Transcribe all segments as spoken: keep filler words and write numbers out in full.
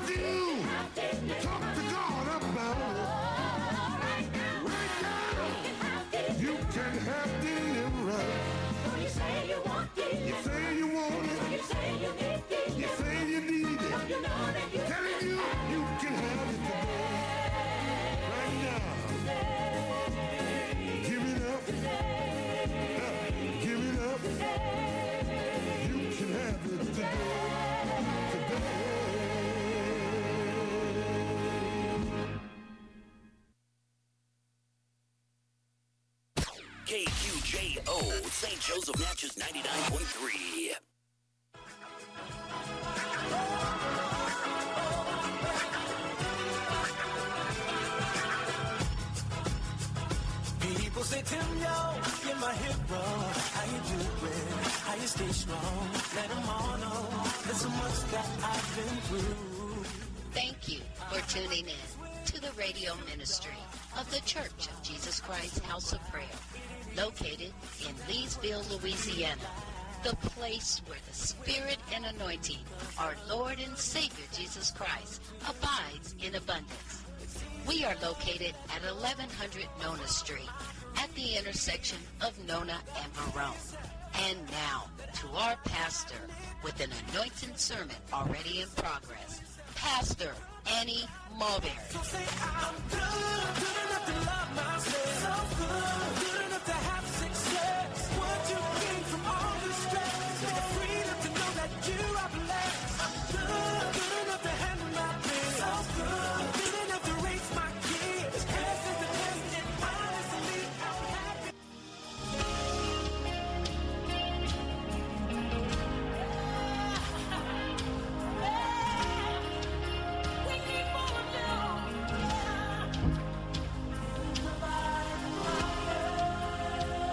you talk to God about it, right now, you can have deliverance. So you say you want it. You say you want it. So you say you need it. You say you need it. You know that you telling you you can have it today. Right now. Give it up. Give it up. You can have it today. Today. K Q J O, Saint Joseph Natchez ninety-nine point three. People say, Tim, yo, you're my hero. How you doing? How you stay strong? Let them all know there's so much that I've been through. Thank you for tuning in to the radio ministry of the Church of Jesus Christ House of Prayer, located in Leesville, Louisiana, the place where the Spirit and anointing of our Lord and Savior Jesus Christ abides in abundance. We are located at eleven hundred Nona Street at the intersection of Nona and Marone. And now to our pastor with an anointing sermon already in progress, Pastor Annie Mulberry. So say I'm good, good enough to love myself. So good, good enough to have success. What you gain from all the stress, the freedom to know that you are blessed. I'm good, good enough to handle my bills. So good, good enough to raise my kids. Test is the test, and honestly, I'm happy. We need more of you.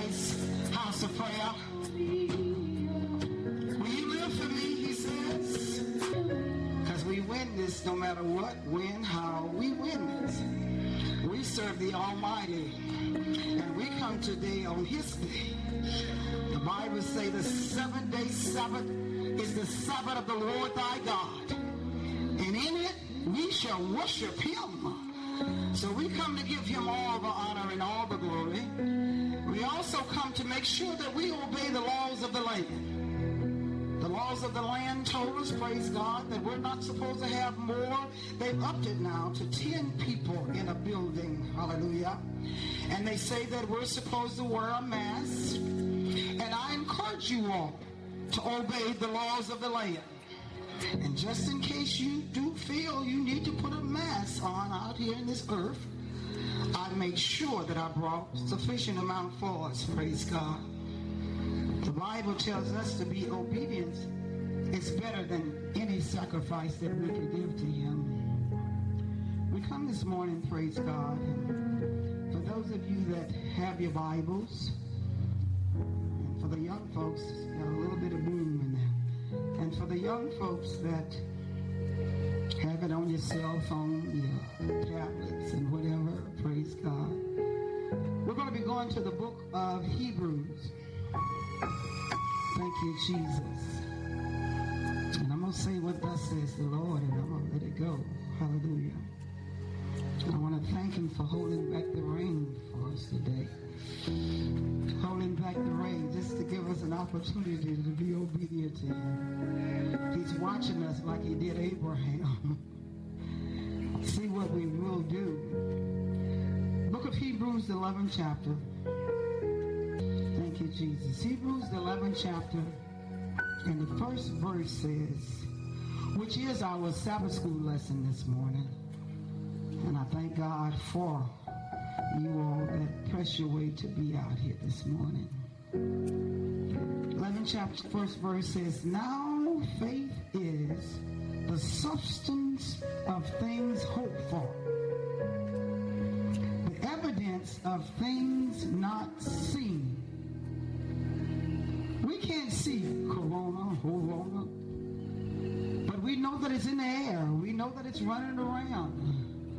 Christ House of Prayer. Will you live for me, he says? Because we win this no matter what, when, how, we win this. We serve the Almighty. And we come today on his day. The Bible says the seven-day Sabbath is the Sabbath of the Lord thy God. And in it we shall worship him. So we come to give him all the honor and all the glory. We also come to make sure that we obey the laws of the land. The laws of the land told us, praise God, that we're not supposed to have more. They've upped it now to ten people in a building. Hallelujah. And they say that we're supposed to wear a mask. And I encourage you all to obey the laws of the land. And just in case you do feel you need to put a mask on out here in this earth, I make sure that I brought sufficient amount for us, praise God. The Bible tells us to be obedient is better than any sacrifice that we can give to him. We come this morning, praise God. And for those of you that have your Bibles, and for the young folks, got a little bit of boom in there. And for the young folks that have it on your cell phone, your tablets and whatever, praise God. We're going to be going to the book of Hebrews. Thank you, Jesus. And I'm going to say what thus says the Lord, and I'm going to let it go. Hallelujah. I want to thank him for holding back the rain for us today. Holding back the rain just to give us an opportunity to be obedient to him. He's watching us like he did Abraham. See what we will do. Book of Hebrews, the eleventh chapter. Thank you, Jesus. Hebrews, the eleventh chapter, and the first verse says, which is our Sabbath school lesson this morning. And I thank God for you all that press your way to be out here this morning. eleventh chapter, first verse says, now faith is the substance of things hoped for, the evidence of things not seen. We can't see corona, corona, but we know that it's in the air. We know that it's running around.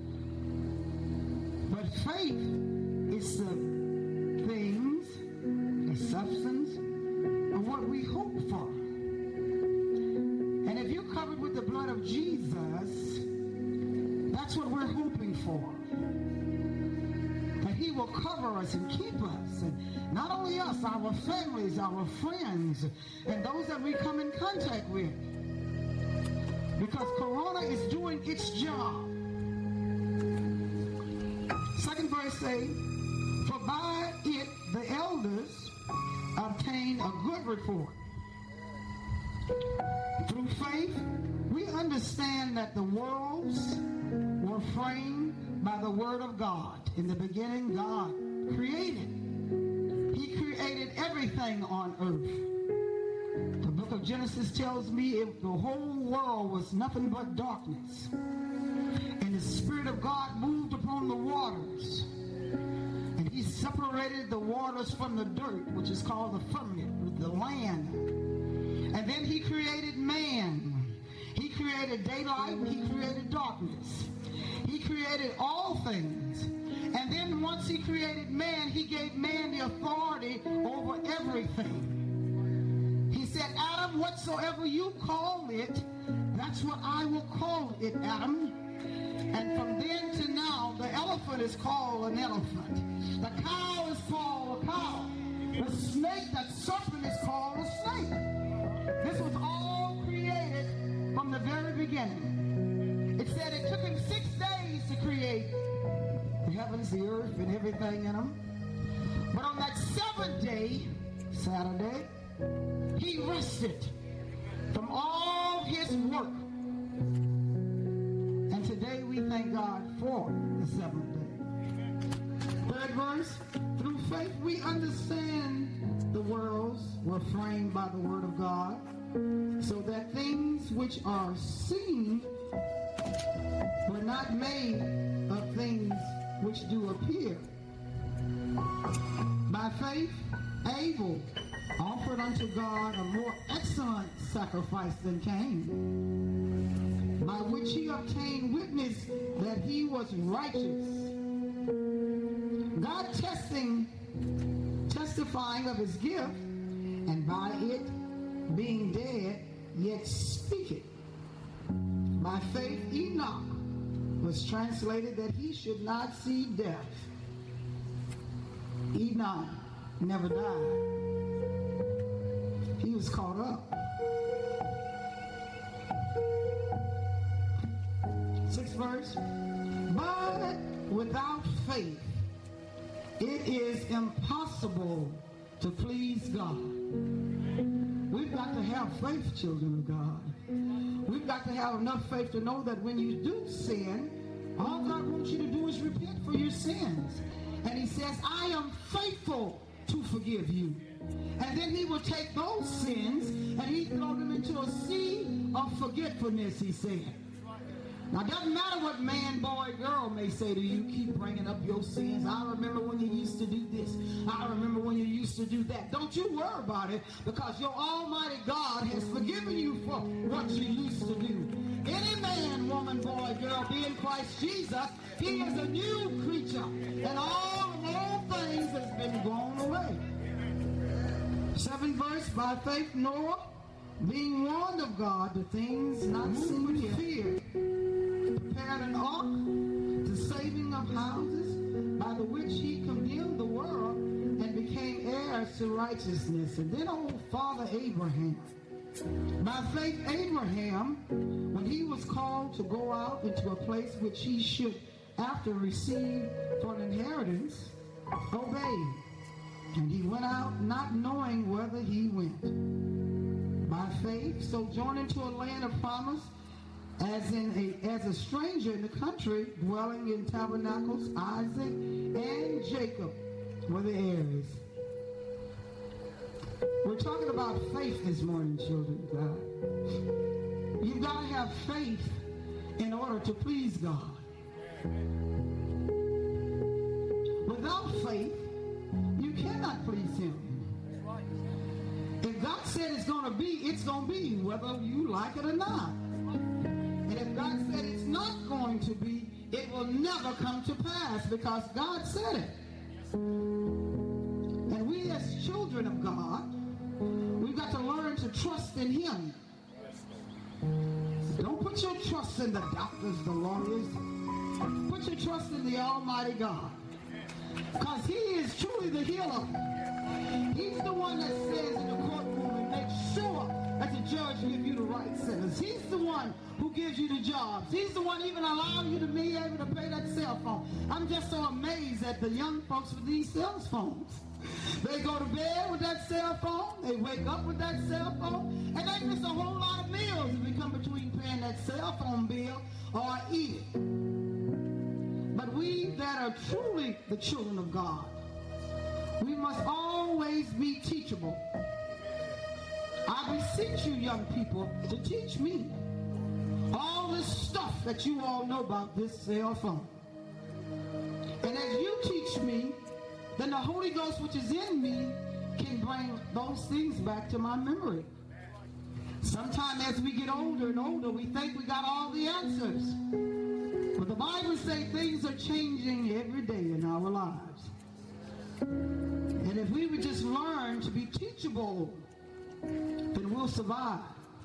But faith is the things, the substance of what we hope for. And if you're covered with the blood of Jesus, that's what we're hoping for. That he will cover us and keep us. And not only us, our families, our friends, and those that we come in contact with. Because Corona is doing its job. Second verse say, for by it the elders obtained a good report. Through faith, we understand that the worlds were framed by the word of God. In the beginning, God created. He created everything on earth. The book of Genesis tells me if the whole world was nothing but darkness. And the Spirit of God moved upon the waters. And he separated the waters from the dirt, which is called the firmament, the land. And then he created man. He created daylight. He created darkness. He created all things. And then once he created man, he gave man the authority over everything. He said, Adam, whatsoever you call it, that's what I will call it, Adam. And from then to now, the elephant is called an elephant. The cow is called a cow. The snake, that serpent, is called a snake. This was all created from the very beginning. It said it took him six days to create the heavens, the earth, and everything in them. But on that seventh day, Saturday, he rested from all his work. And today we thank God for the seventh day. Third verse, through faith we understand the worlds were framed by the word of God, so that things which are seen were not made of things which do appear. By faith, Abel offered unto God a more excellent sacrifice than Cain, by which he obtained witness that he was righteous. God testing, testifying of his gift, and by it being dead, yet speaketh. By faith Enoch was translated that he should not see death. Enoch never died. He was caught up. Sixth verse. But without faith, it is impossible to please God. We've got to have faith, children of God. We've got to have enough faith to know that when you do sin, all God wants you to do is repent for your sins. And he says, I am faithful to forgive you. And then he will take those sins and he throw them into a sea of forgetfulness, he said. Now, it doesn't matter what man, boy, girl may say to you. Keep bringing up your sins. I remember when you used to do this. I remember when you used to do that. Don't you worry about it, because your almighty God has forgiven you for what you used to do. Any man, woman, boy, girl, be in Christ Jesus, he is a new creature. And all of old things has been blown away. Seventh verse, by faith Noah, being warned of God, the things not seen with fear, prepared an ark, the saving of houses, by the which he condemned the world and became heirs to righteousness. And then old Father Abraham. By faith Abraham, when he was called to go out into a place which he should after receive for an inheritance, obeyed. And he went out not knowing whither he went. By faith, sojourning to a land of promise, as in a as a stranger in the country, dwelling in tabernacles, Isaac and Jacob were the heirs. We're talking about faith this morning, children of God. You've got to have faith in order to please God. Without faith, you cannot please him. If God said it's going to be, it's going to be, whether you like it or not. And if God said it's not going to be, it will never come to pass, because God said it. And we as children of God, we've got to learn to trust in him. Don't put your trust in the doctors, the lawyers. Put your trust in the Almighty God. Because he is truly the healer. He's the one that says in the courtroom and makes sure that the judge gives you the right sentence. He's the one who gives you the jobs. He's the one even allowing you to be able to pay that cell phone. I'm just so amazed at the young folks with these cell phones. They go to bed with that cell phone, they wake up with that cell phone, and they miss a whole lot of meals if we come between paying that cell phone bill or eating. But we that are truly the children of God, we must always be teachable. I beseech you, young people, to teach me all this stuff that you all know about this cell phone. And as you teach me, then the Holy Ghost which is in me can bring those things back to my memory. Sometimes as we get older and older, we think we got all the answers. But the Bible says things are changing every day in our lives. And if we would just learn to be teachable, then we'll survive.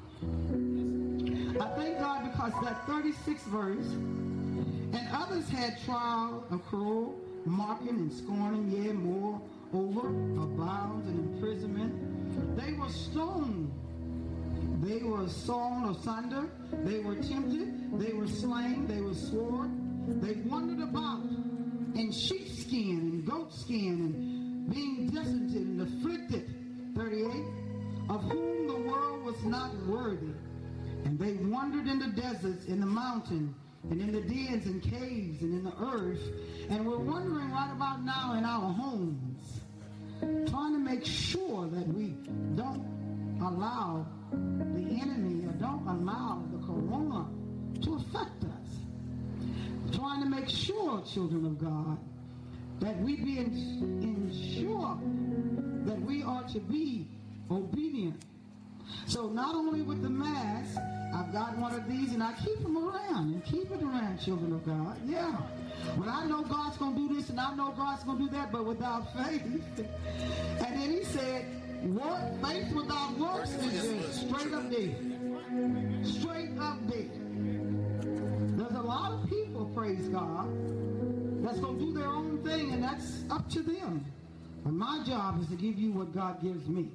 I thank God because that thirty-sixth verse, and others had trial of cruel, mocking and scorning, yea, more over, of bounds and imprisonment. They were stoned. They were sawn asunder. They were tempted. They were slain. They were sword. They wandered about in sheepskin and goatskin, and being destitute and afflicted, thirty-eight, of whom the world was not worthy. And they wandered in the deserts, in the mountain, and in the dens and caves, and in the earth. And we're wondering right about now in our homes, trying to make sure that we don't allow the enemy, or don't allow the corona to affect us. Trying to make sure, children of God, that we be ensure that we are to be obedient. So not only with the mask, I've got one of these and I keep them around and keep it around, children of God. Yeah. When I know God's going to do this and I know God's going to do that, but without faith. And then he said, work, faith without works is just straight up dead. Straight up dead. There's a lot of people, praise God, that's going to do their own thing, and that's up to them. But my job is to give you what God gives me.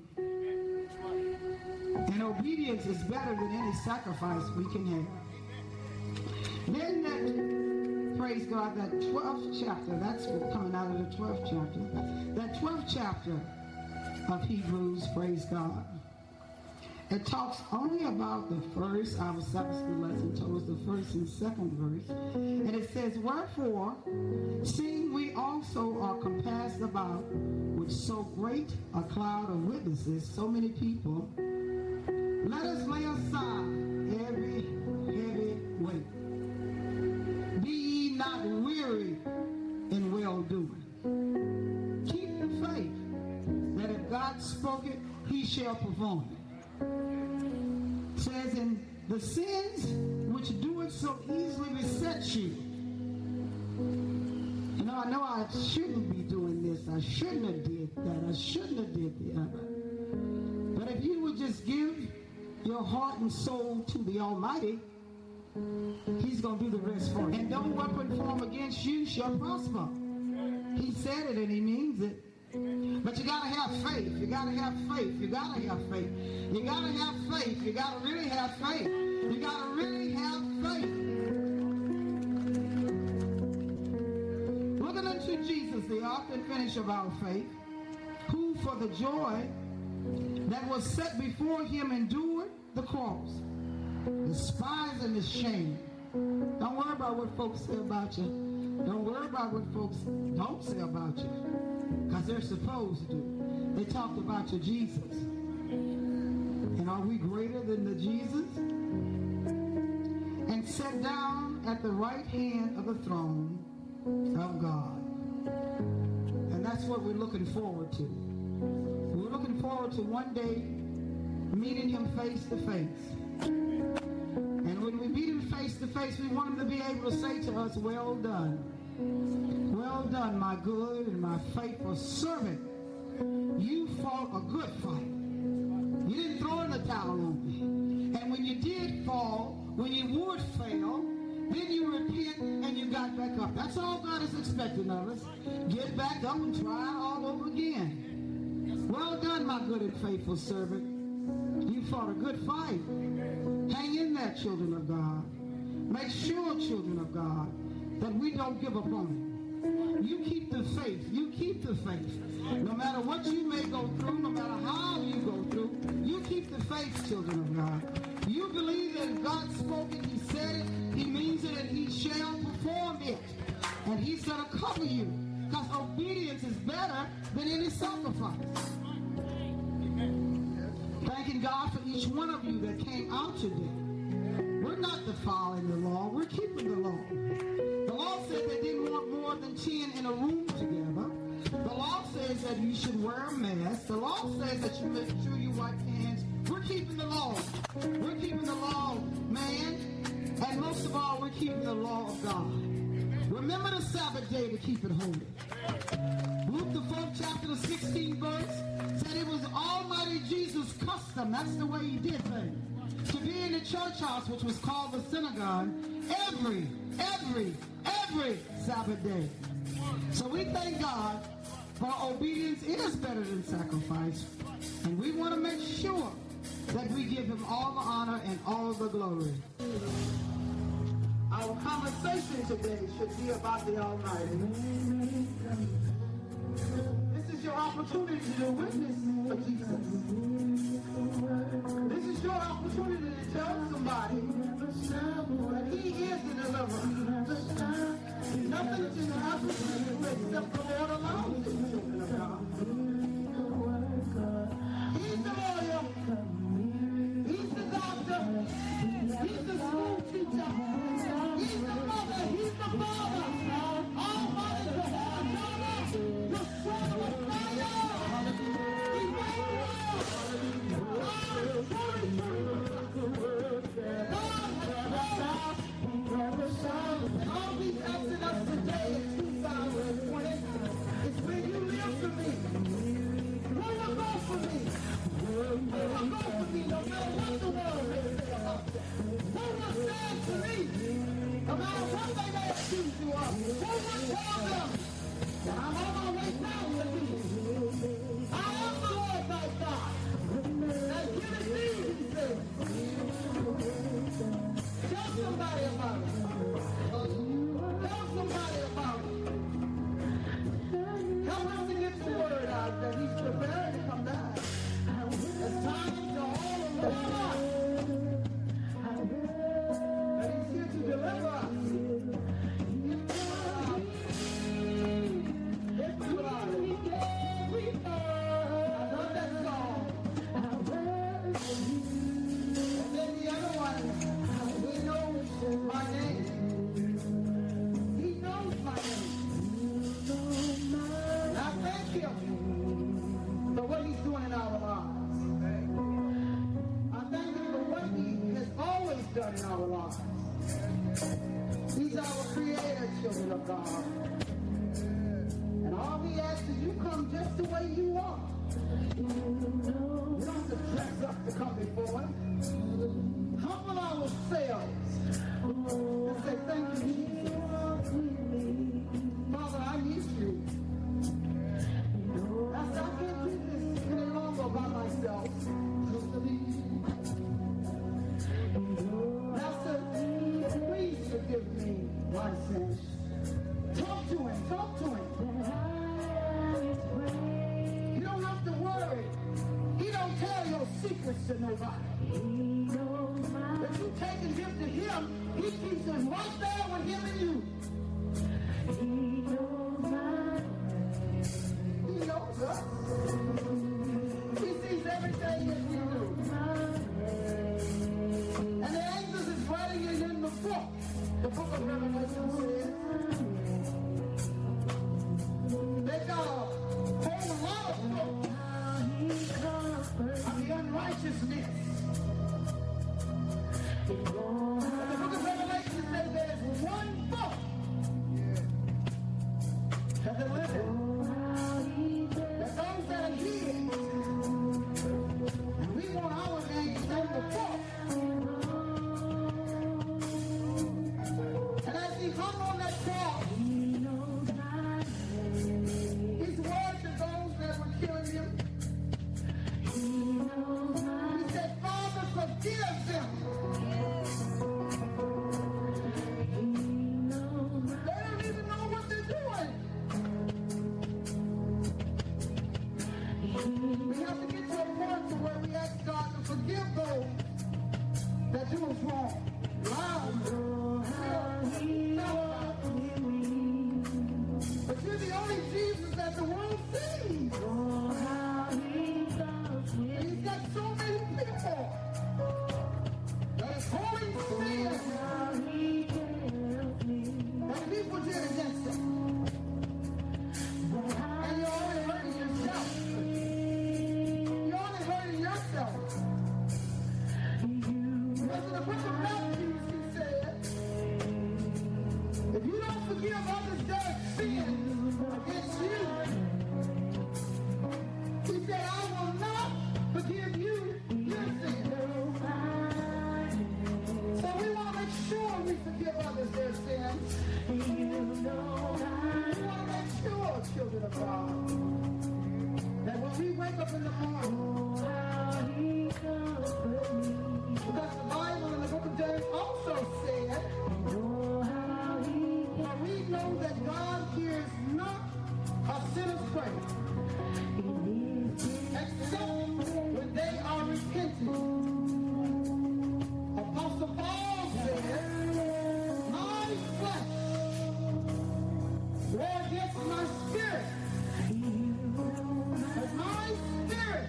And obedience is better than any sacrifice we can have. Then that, praise God, that twelfth chapter, that's coming out of the twelfth chapter. That twelfth chapter of Hebrews, praise God. It talks only about the first, our Sabbath school lesson told us the first and second verse. And it says, wherefore, seeing we also are compassed about with so great a cloud of witnesses, so many people, let us lay aside every heavy weight. Be ye not weary in well-doing. Keep the faith that if God spoke it, he shall perform it. Says, in the sins which do it so easily beset you. You know, I know I shouldn't be doing this. I shouldn't have did that. I shouldn't have did the other. But if you would just give your heart and soul to the Almighty, he's going to do the rest for you. And no weapon formed against you shall prosper. He said it and he means it. But you got to have faith. You got to have faith. You got to have faith. You got to have faith. You got to really have faith. You got to really have faith. Looking unto Jesus, the author and finisher of our faith, who for the joy that was set before him endured the cross, despising the shame. Don't worry about what folks say about you. Don't worry about what folks don't say about you, because they're supposed to. They talked about your Jesus. And are we greater than the Jesus? And sat down at the right hand of the throne of God. And that's what we're looking forward to. We're looking forward to one day meeting him face to face. And when we meet him face to face, we want him to be able to say to us, well done. Well done, my good and my faithful servant. You fought a good fight. You didn't throw in the towel on me. And when you did fall, when you would fail, then you repent and you got back up. That's all God is expecting of us. Get back up and try it all over again. Well done, my good and faithful servant. You fought a good fight. Hang in there, children of God. Make sure, children of God, that we don't give up on it. You keep the faith. You keep the faith. No matter what you may go through, no matter how you go through, you keep the faith, children of God. You believe that if God spoke it, he said it, he means it, and he shall perform it. And he's going to cover you, because obedience is better than any sacrifice. Thanking God for each one of you that came out today. We're not defiling the law. We're keeping the law. The law said they didn't want more than ten in a room together. The law says that you should wear a mask. The law says that you make sure you wipe hands. We're keeping the law. We're keeping the law, man. And most of all, we're keeping the law of God. Remember the Sabbath day to keep it holy. Luke the fourth chapter, the sixteenth verse, said it was Almighty Jesus' custom. That's the way he did things. To be in the church house, which was called the synagogue, every, every, every Sabbath day. So we thank God for obedience is better than sacrifice. And we want to make sure that we give him all the honor and all the glory. Our conversation today should be about the Almighty. This is your opportunity to witness for Jesus. This is your opportunity to tell somebody that he is the deliverer. Nothing can happen to you except the Lord allows it, children of God. He's the lawyer. He's the doctor. He's the school teacher. He's the mother. He's the father. Almighty Jehovah, your son of fire. of God. And all he asks is you come just the way you are. You don't have to dress up to come before him. Humble ourselves and say, thank you, Jesus. Father, I need you. I said, I can't do this any longer by myself. Master, please forgive me my sins. Talk to him, talk to him. You don't have to worry. He don't tell your secrets to nobody. If you taking him to him, he keeps us right there with him and you. He knows us. He sees everything that we do. And the angels is writing it in the book. The book of Revelation says they got a whole lot of books on the unrighteousness. But the book of Revelation says there's one book that the living, that those that are hid, and we want our names in the book. And as he hung on that cross, his word to those that were killing him, he said, Father, forgive them. They don't even know what they're doing. We have to get to a point to where we ask God to forgive those that do us wrong. Loud, but you're the only Jesus that the world sees. And he's got so many people that is holding sin that people did against him. And you're only hurting yourself. You're only hurting yourself. Because in the book of Matthew, he said, if you don't forgive others their sins against you, he said, I will not forgive you your sins. So we want to make sure we forgive others their sins. We want to make sure, children of God, that when we wake up in the morning, because the Bible in the book of James also said, for we know that God hears not a sinner's prayer, except when they are repentant. Apostle Paul said, my flesh war against my spirit, but my spirit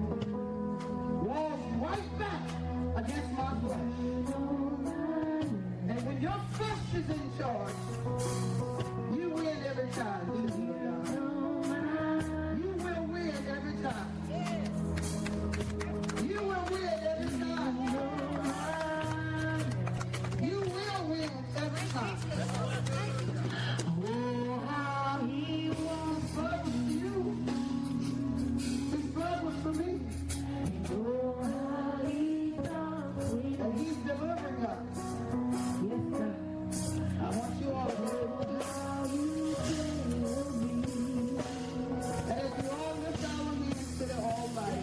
wars right back against my flesh. And when your flesh is in charge, you win every time. You will win every time. You will win every time. You will win every time. Oh, how he was blood was for you. His blood was for me. And he's delivering us. I want you all to know. And as you all lift our hands to the Almighty,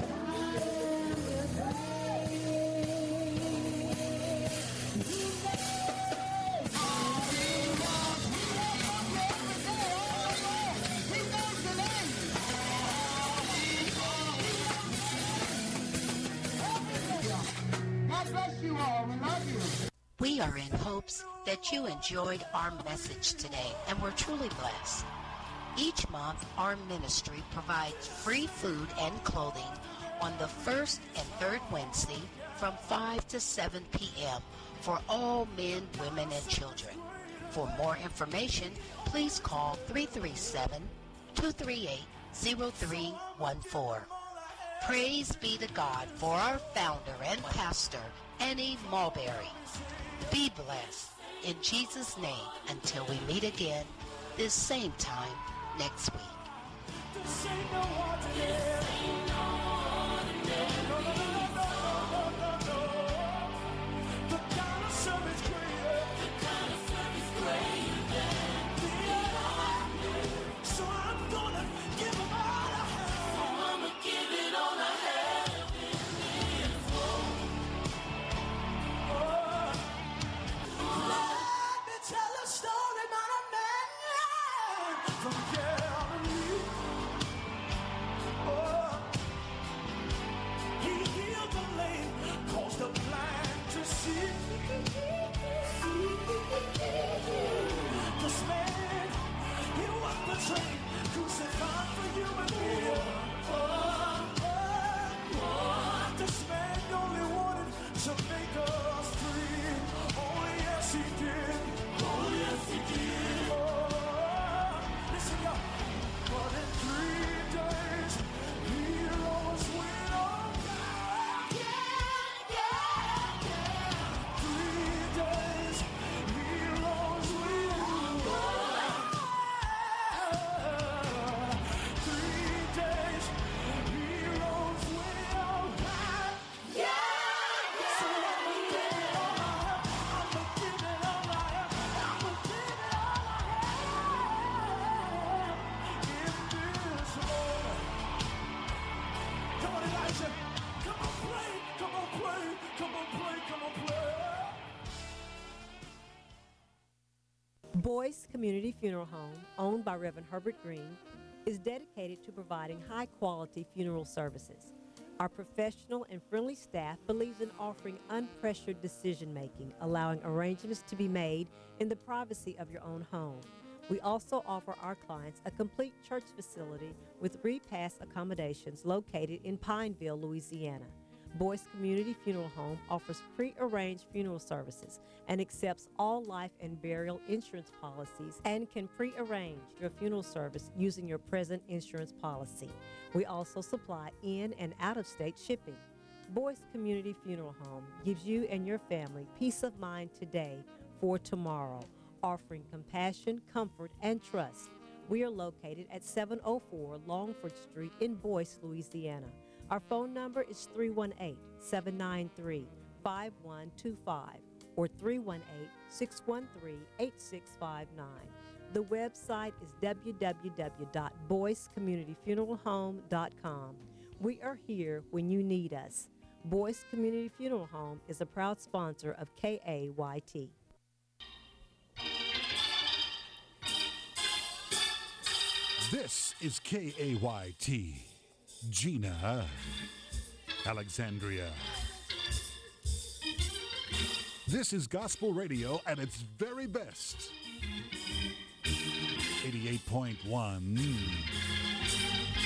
God bless you all. We love you. We are in hopes that you enjoyed our message today and were truly blessed. Each month, our ministry provides free food and clothing on the first and third Wednesday from five to seven p.m. for all men, women, and children. For more information, please call three three seven, two three eight, zero three one four. Praise be to God for our founder and pastor, Annie Mulberry. Be blessed. in Jesus' name until we meet again this same time next week. This ain't no ordinary. No, no, no, no, no, no, no, no. The kind of service greater. The kind of service greater than the other. So I'm gonna give them all I have. So I'ma give it all I have. Oh. Let me tell a story about a man from Galilee. Oh, he healed the lame, caused the blind to see. This man, he was betrayed, crucified for you and me. Oh, oh, oh. This man only wanted to make us free. Oh, yes, he did. Oh, yes, he did. Oh, listen, y'all. But in three days, he rose with all power. Yeah, yeah, yeah. Three days, he rose with all power. Three days, he rose with all power. Yeah, yeah. So I'ma give it all I have. I'ma give it all I have. I'ma give it all I have. In this moment. Come on, Elijah. Come on, play. Come on, play. Come on, play. Come on, play. Boyce Community Funeral Home, owned by Reverend Herbert Green, is dedicated to providing high-quality funeral services. Our professional and friendly staff believes in offering unpressured decision-making, allowing arrangements to be made in the privacy of your own home. We also offer our clients a complete church facility with repass accommodations located in Pineville, Louisiana. Boyce Community Funeral Home offers pre-arranged funeral services and accepts all life and burial insurance policies and can pre-arrange your funeral service using your present insurance policy. We also supply in and out-of-state shipping. Boyce Community Funeral Home gives you and your family peace of mind today for tomorrow, offering compassion, comfort, and trust. We are located at seven oh four Longford Street in Boyce, Louisiana. Our phone number is three one eight, seven nine three, five one two five or three one eight, six one three, eight six five nine. The website is w w w dot boyce community funeral home dot com. We are here when you need us. Boyce Community Funeral Home is a proud sponsor of K A Y T. This is K A Y T, Gina, Alexandria. This is gospel radio at its very best. eighty-eight point one